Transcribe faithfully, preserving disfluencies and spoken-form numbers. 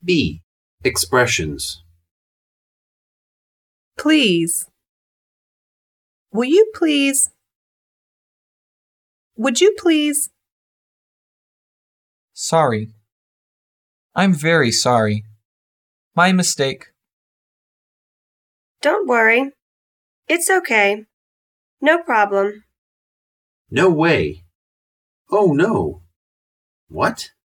B. Expressions. Please. Will you please? Would you please? Sorry. I'm very sorry. My mistake. Don't worry. It's okay. No problem. No way. Oh no. What?